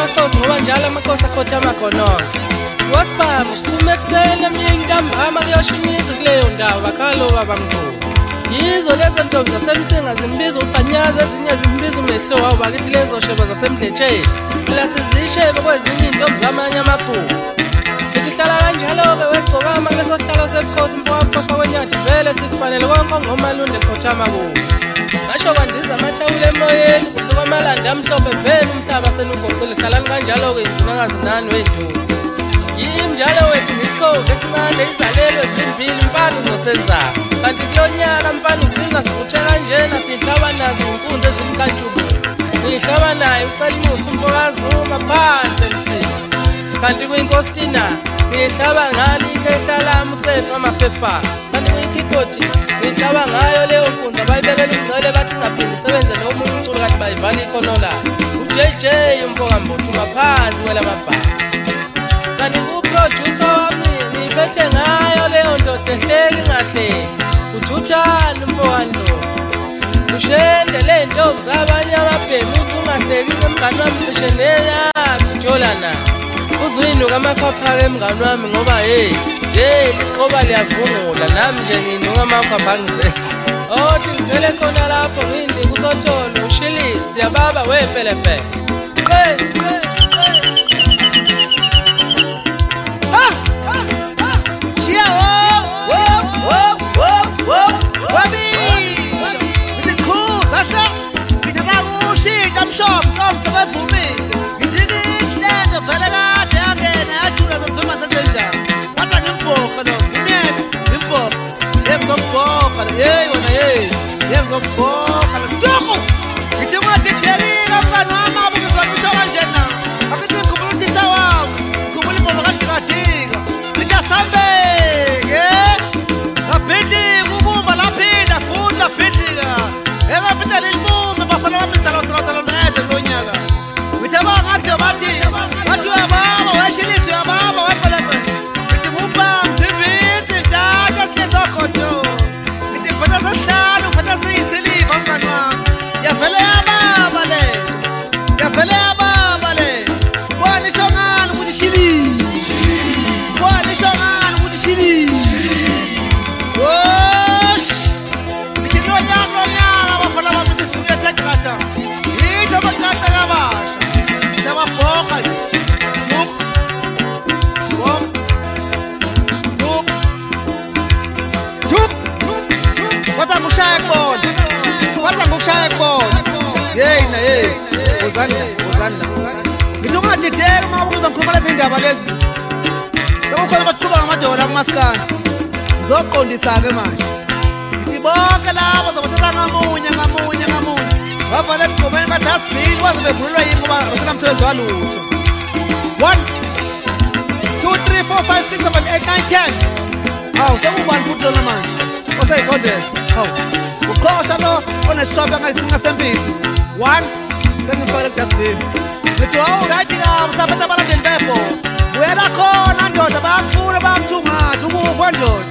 amakhosi ngoba njalo amakhosi akhothama khonona. Wasibamba siphume ekuseni emini ntambama kuyoshimiza kuleyo ndawo bakhalo babamkhulu. Yizo lezo ntombi zasemsinga zimbiza uBhanyaza, ezinye zimbiza umehlo wawo bakithi lezo shebo zasemdletsheni. Phela sizishebe kwezinye intombi zamanye amabhuku. Sihlala kanjalo-ke wegcokama kuleso sihlalo sebukhosi mfowaphosa kwenyathi vele sikufanele konke ngomalunde ekhothama kuwo. Ngasho kwandiza amathawula emoyeni kusuka amalanda amhlophe vele umhlaba senugoqile. Hlalani kanjalo-ke izinakazi nani wey'ntombi. Yimi njalo wethu ngesikhovu esincane izalelwe zimbili mfana uzosenzako. Kanti kulo nyaka mfana usiza sivuthe kanjena sihlaba nazo iy'nkunzi ezimkantshubulu. Sihlaba naye uCelimusi umfokazuma phansi emsini. Kanti kwinkostina ngihlaba ngalo ikhehla lami uSefa Masefa. Kanti kwikhibhodi ngihlaba ngayo leyo nkunzi abayibekela umngcele bathi ungaphindi sebenze nomunye umculo kanti bayivala ikhono layo. uJJ umfokambothi ngaphansi kwelamabhaka. Kanti kuproducer wami ngiphethe ngayo leyo ndoda ehleli ngahleli. Ujuthani umfokandoda. Ushende le ntombi zabanye ababhemi usungahleki emngani wami cishe neyami ujolana. Uzuyinuka amakhwapha-ke mngani wami ngoba liqoba liyavungula nami nje nginuka amakhwapha angizenza. Othi ngivele khona lapho ngiyindika uSotholo uShilisi siyababa wepelepele. Ngithi ungadideki uma ubuza ngikhuluma lezi ndaba lezi. Sekukhona basiqhuba ngamadola kumaskandi. Ngizoqondisa-ke manje. Ngithi bonke labo zobathatha ngamunye. Bavala esigqumeni kadustbin waze bevulelwa yini ngoba basenamsebenzi walutho. 1, 2, 3, 4, 5, 6, 7, 8, 9, 10. Hawu sekubani futhi lona manje? Oseyisondeza. Hawu. Uqhosha lo onesishopha ngayisinga sempisi. 1 sengifakele kudustbin. Ngithi hawu right kabi saphetha abalandeli bebo. Buyela khona ndoda bayakufuna bayakuthungatha ukukho ndoda.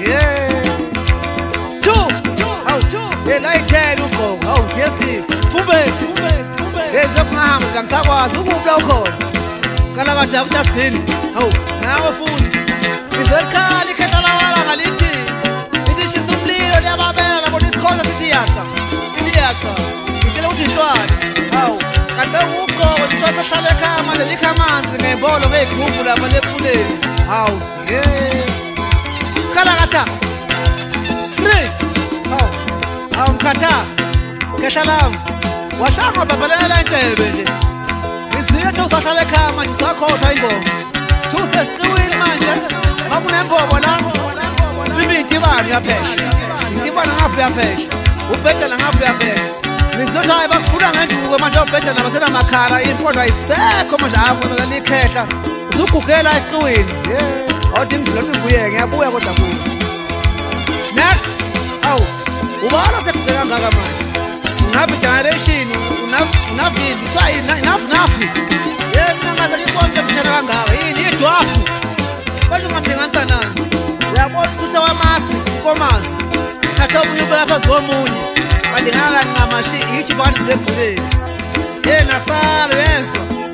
2 hawu 2 la 10 ugqoka. Hawu DSD Fumbezi ngizokungahamba nje ngisakwazi ukuphi la ukhona. Kala kade akudustbin. Hawu nawe futhi ngizokhala ikhehla lawala ngalithi. Ngidishisa umlilo liyababela labona isikhola sithi yakha. Ngitshela ukuthi inhlwathi. Hawu kanti ukugqoka ngithola hlala ekhaya manje likha amanzi ngembolo ngeyigubhu lapha lepuleni. Hawu khala katha 3 hawu mkhatha khehla lami washanga babalela intebe nje. Ngizithe usahlala ekhaya manje usakhohlwa ingoma. Usesiqiwini manje makunembobo la Fimi intibani yaphesha. Intibani ngaphi yaphesha. Ubhedela ngaphi yaphesha. Ngizothi hayi bakufuna ngenduku manje ubhedela basena makhala impondo ayisekho manje akubona likhehla. Usugugela esiqiwini. Awuthi ngidlothi ngibuye ngiyabuya kodwa kuyo. Next. Awu ubala sekugela ngaka manje. Unabi generation unavini try enough. Yes nangaze ngibonke mshana kangaka yini idwafu. Manje ungamlinganisa nani? Uyabona ukuthi wamasi komazi. Thatha ubunyubo lapha zomunye. Balingana kancamashi ithi bani zevuleni. Nasalo yenzo.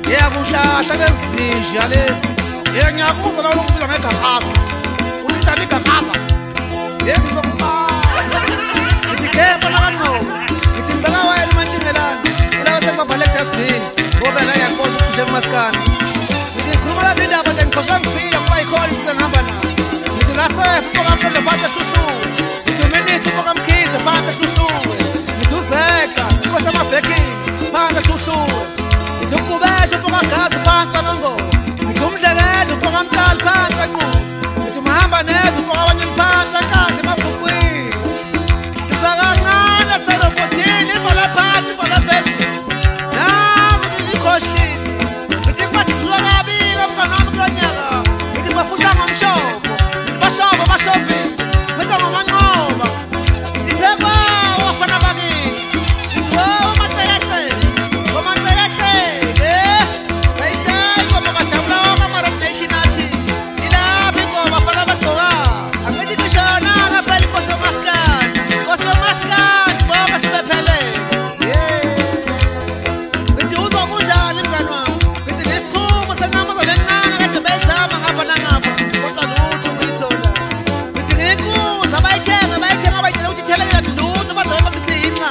Kuhlahla lezinja lezi. Ngiyakuzwa la lokubizwa ngegaqaza. Uthanda igaqaza. Ngizokubala. Ngithi kepha la kaNqobo. Ngithi ngibeka wena emantshingelani. Ulawa sekuvale dustbin. Ngoba la yakwazi ukudla emaskani. Ngithi ngikhuluma la zindaba nje ngikhohlwa ngifile ngoba ikhona into engihamba nayo. Ngithi ngasefa uMpokamhlophe phansi eshushuwe. Ngithi uMinithi uMpokamkhize phansi eshushuwe. Ngithi uZeka inkosi yamabhekini phansi eshushuwe. Ngithi uMgubeshe uMpokagazi phansi kaNongoma. Ngithi uMdlekela uMpokamtali phansi eNqubo. Ngithi uMhamba neza uMpokabanyeli phansi eNkandla emabhukwini. Sisakancane serobotini ivala phansi ivala phezulu. Nami ngikhoshile. Ngithi ngibadlula kabi kamngani wami kulo nyaka. Ngithi ngibafusha ngomshobo. Bashobo bashobile. Ngithi ngomanqoba. Ngithi phepha wafana bakithi. Ngithi wo macelece. Ngomacelece. Sayishaya ngoba bajabula wonke ama-Rock Nation athi. Ilaphi ingoma fana bagcoka. Angithi ngishona ngaphela inkosi yomaskandi. Inkosi yomaskandi bonke sibephelele. Ngithi uzokunjani mngani wami. Ngithi nesixhumo senqamuzana encane kade beyizama ngapha nangapha. Kodwa lutho ngiyithola. Ngithi ngiyikuza bayithenga bayithenga ukuthi ithelekela lutho bazobe babisiyinqa.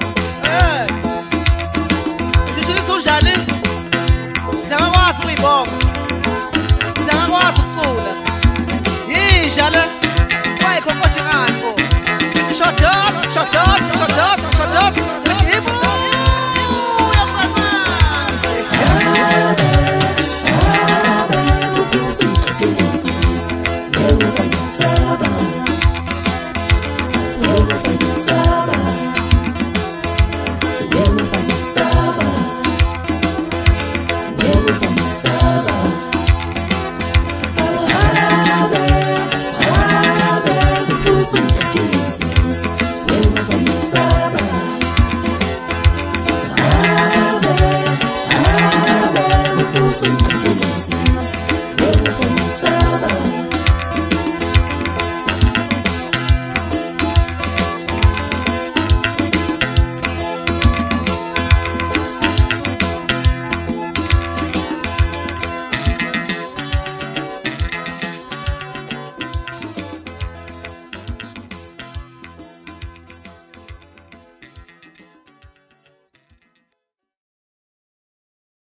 Ngitshisa unjani? Ngiyakwazi ukuyibonga. Ngiyakwazi ukucula. Yinja le. Wayikho konje ngani bo. Shoda